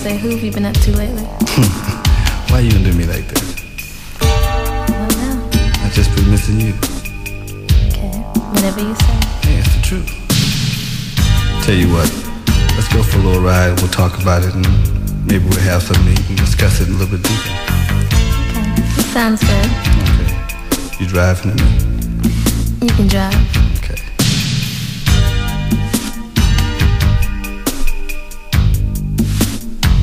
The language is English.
Say, who have you been up to lately? Why you gonna do me like that? I don't know. I just been missing you. Okay, whatever you say. Hey, it's the truth. Tell you what, let's go for a little ride. We'll talk about it and maybe we'll have something to eat and discuss it a little bit deeper. Okay, sounds good. Okay. You driving to me? You can drive.